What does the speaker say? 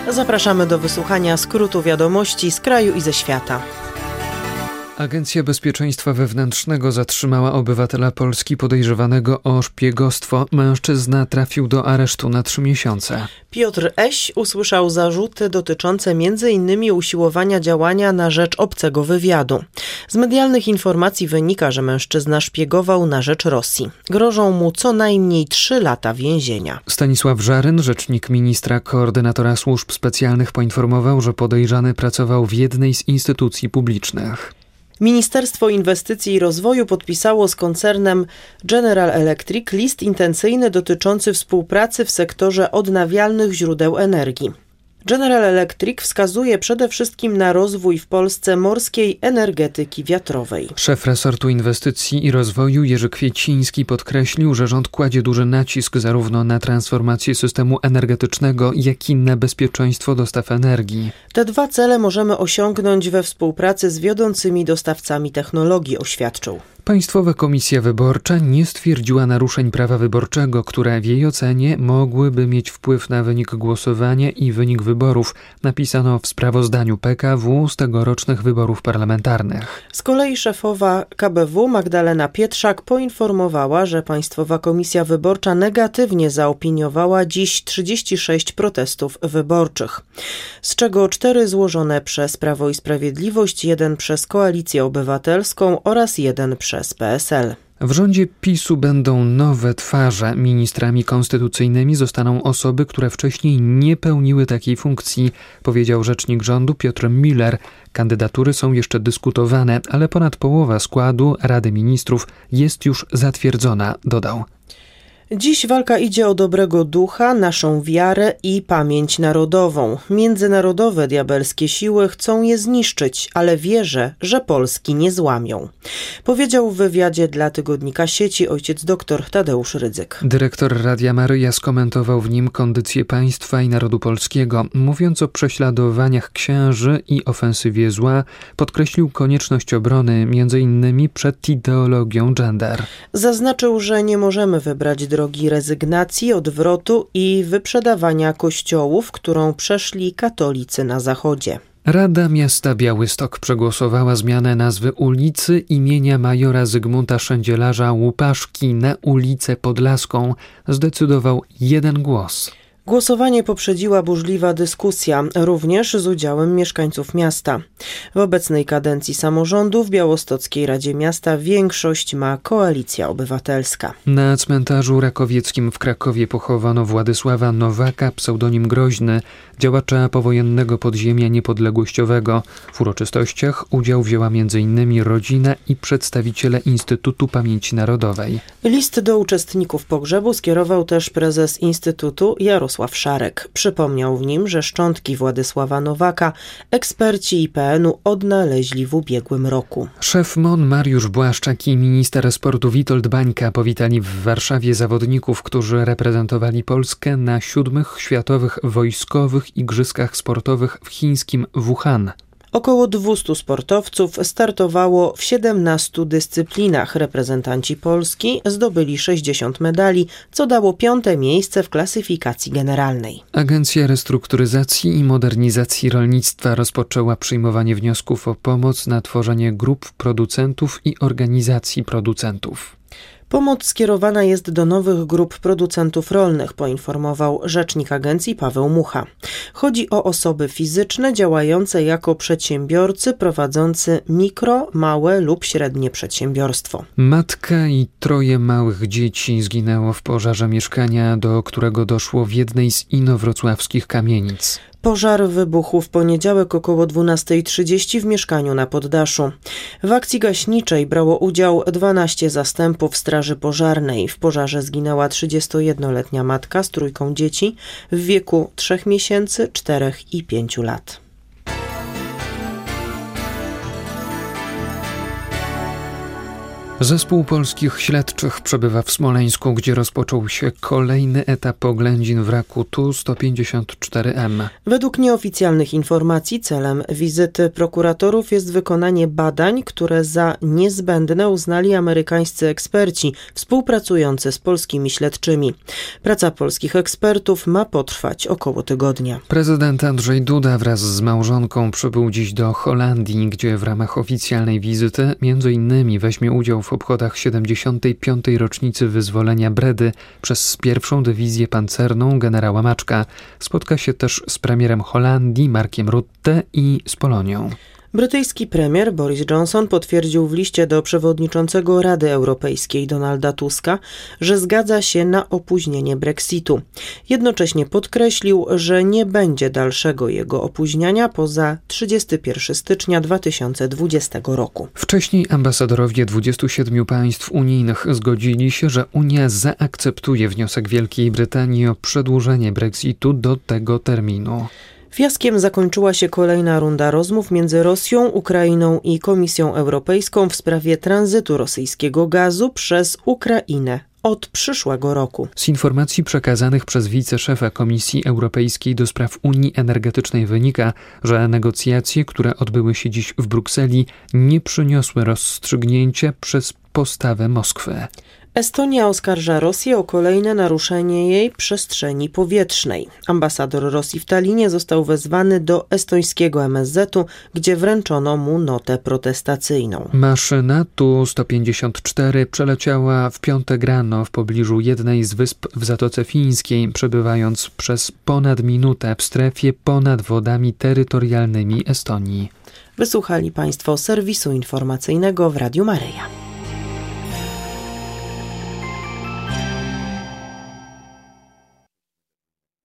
Zapraszamy do wysłuchania skrótu wiadomości z kraju i ze świata. Agencja Bezpieczeństwa Wewnętrznego zatrzymała obywatela Polski podejrzewanego o szpiegostwo. Mężczyzna trafił do aresztu na 3 miesiące. Piotr Eś usłyszał zarzuty dotyczące m.in. usiłowania działania na rzecz obcego wywiadu. Z medialnych informacji wynika, że mężczyzna szpiegował na rzecz Rosji. Grożą mu co najmniej 3 lata więzienia. Stanisław Żaryn, rzecznik ministra koordynatora służb specjalnych, poinformował, że podejrzany pracował w jednej z instytucji publicznych. Ministerstwo Inwestycji i Rozwoju podpisało z koncernem General Electric list intencyjny dotyczący współpracy w sektorze odnawialnych źródeł energii. General Electric wskazuje przede wszystkim na rozwój w Polsce morskiej energetyki wiatrowej. Szef resortu inwestycji i rozwoju Jerzy Kwieciński podkreślił, że rząd kładzie duży nacisk zarówno na transformację systemu energetycznego, jak i na bezpieczeństwo dostaw energii. Te 2 cele możemy osiągnąć we współpracy z wiodącymi dostawcami technologii, oświadczył. Państwowa Komisja Wyborcza nie stwierdziła naruszeń prawa wyborczego, które w jej ocenie mogłyby mieć wpływ na wynik głosowania i wynik wyborów, napisano w sprawozdaniu PKW z tegorocznych wyborów parlamentarnych. Z kolei szefowa KBW Magdalena Pietrzak poinformowała, że Państwowa Komisja Wyborcza negatywnie zaopiniowała dziś 36 protestów wyborczych, z czego 4 złożone przez Prawo i Sprawiedliwość, 1 przez Koalicję Obywatelską oraz 1 przez PSL. W rządzie PiS-u będą nowe twarze. Ministrami konstytucyjnymi zostaną osoby, które wcześniej nie pełniły takiej funkcji, powiedział rzecznik rządu Piotr Müller. Kandydatury są jeszcze dyskutowane, ale ponad połowa składu Rady Ministrów jest już zatwierdzona, dodał. Dziś walka idzie o dobrego ducha, naszą wiarę i pamięć narodową. Międzynarodowe diabelskie siły chcą je zniszczyć, ale wierzę, że Polski nie złamią. Powiedział w wywiadzie dla tygodnika Sieci ojciec dr Tadeusz Rydzyk. Dyrektor Radia Maryja skomentował w nim kondycję państwa i narodu polskiego. Mówiąc o prześladowaniach księży i ofensywie zła, podkreślił konieczność obrony m.in. przed ideologią gender. Zaznaczył, że nie możemy wybrać drogi rezygnacji, odwrotu i wyprzedawania kościołów, którą przeszli katolicy na Zachodzie. Rada Miasta Białystok przegłosowała zmianę nazwy ulicy imienia majora Zygmunta Szędzielarza Łupaszki na ulicę Podlaską. Zdecydował 1 głos. Głosowanie poprzedziła burzliwa dyskusja, również z udziałem mieszkańców miasta. W obecnej kadencji samorządu w Białostockiej Radzie Miasta większość ma Koalicja Obywatelska. Na cmentarzu rakowieckim w Krakowie pochowano Władysława Nowaka, pseudonim Groźny, działacza powojennego podziemia niepodległościowego. W uroczystościach udział wzięła m.in. rodzina i przedstawiciele Instytutu Pamięci Narodowej. List do uczestników pogrzebu skierował też prezes Instytutu Jarosław Szarek. Przypomniał w nim, że szczątki Władysława Nowaka eksperci IPN-u odnaleźli w ubiegłym roku. Szef MON Mariusz Błaszczak i minister sportu Witold Bańka powitali w Warszawie zawodników, którzy reprezentowali Polskę na 7. Światowych Wojskowych Igrzyskach Sportowych w chińskim Wuhan. Około 200 sportowców startowało w 17 dyscyplinach. Reprezentanci Polski zdobyli 60 medali, co dało 5. miejsce w klasyfikacji generalnej. Agencja Restrukturyzacji i Modernizacji Rolnictwa rozpoczęła przyjmowanie wniosków o pomoc na tworzenie grup producentów i organizacji producentów. Pomoc skierowana jest do nowych grup producentów rolnych, poinformował rzecznik agencji Paweł Mucha. Chodzi o osoby fizyczne działające jako przedsiębiorcy prowadzący mikro, małe lub średnie przedsiębiorstwo. Matka i 3 małych dzieci zginęło w pożarze mieszkania, do którego doszło w jednej z inowrocławskich kamienic. Pożar wybuchł w poniedziałek około 12:30 w mieszkaniu na poddaszu. W akcji gaśniczej brało udział 12 zastępów straży pożarnej. W pożarze zginęła 31-letnia matka z 3 dzieci w wieku 3 miesięcy, 4 i 5 lat. Zespół polskich śledczych przebywa w Smoleńsku, gdzie rozpoczął się kolejny etap oględzin wraku Tu-154M. Według nieoficjalnych informacji celem wizyty prokuratorów jest wykonanie badań, które za niezbędne uznali amerykańscy eksperci współpracujący z polskimi śledczymi. Praca polskich ekspertów ma potrwać około tygodnia. Prezydent Andrzej Duda wraz z małżonką przybył dziś do Holandii, gdzie w ramach oficjalnej wizyty m.in. weźmie udział w obchodach 75. rocznicy wyzwolenia Bredy przez pierwszą dywizję pancerną generała Maczka. Spotka się też z premierem Holandii Markiem Rutte i z Polonią. Brytyjski premier Boris Johnson potwierdził w liście do przewodniczącego Rady Europejskiej Donalda Tuska, że zgadza się na opóźnienie Brexitu. Jednocześnie podkreślił, że nie będzie dalszego jego opóźniania poza 31 stycznia 2020 roku. Wcześniej ambasadorowie 27 państw unijnych zgodzili się, że Unia zaakceptuje wniosek Wielkiej Brytanii o przedłużenie Brexitu do tego terminu. Fiaskiem zakończyła się kolejna runda rozmów między Rosją, Ukrainą i Komisją Europejską w sprawie tranzytu rosyjskiego gazu przez Ukrainę od przyszłego roku. Z informacji przekazanych przez wiceszefa Komisji Europejskiej do spraw Unii Energetycznej wynika, że negocjacje, które odbyły się dziś w Brukseli, nie przyniosły rozstrzygnięcia przez postawę Moskwy. Estonia oskarża Rosję o kolejne naruszenie jej przestrzeni powietrznej. Ambasador Rosji w Tallinie został wezwany do estońskiego MSZ-u, gdzie wręczono mu notę protestacyjną. Maszyna Tu-154 przeleciała w piątek rano w pobliżu jednej z wysp w Zatoce Fińskiej, przebywając przez ponad minutę w strefie ponad wodami terytorialnymi Estonii. Wysłuchali Państwo serwisu informacyjnego w Radiu Maryja.